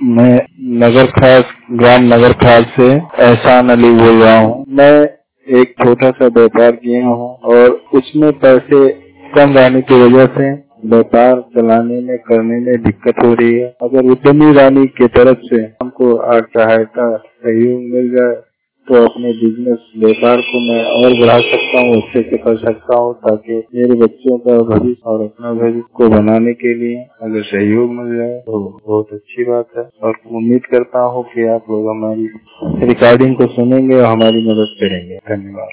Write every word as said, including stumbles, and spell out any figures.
मैं नगर खास ग्राम नगर खास से एहसान अली बोल रहा हूँ। मैं एक छोटा सा व्यापार किया हूँ और उसमें पैसे कम रहने की वजह से व्यापार चलाने में करने में दिक्कत हो रही है। अगर उद्यमी रानी की तरफ से हमको आर्थिक सहायता सहयोग मिल जाए तो अपने बिजनेस व्यापार को मैं और बढ़ा सकता हूँ, अच्छे से कर सकता हूँ, ताकि मेरे बच्चों का भविष्य और अपना भविष्य को बनाने के लिए अगर सहयोग मिल जाए तो बहुत अच्छी बात है। और उम्मीद करता हूँ कि आप लोग हमारी रिकॉर्डिंग को सुनेंगे और हमारी मदद करेंगे। धन्यवाद।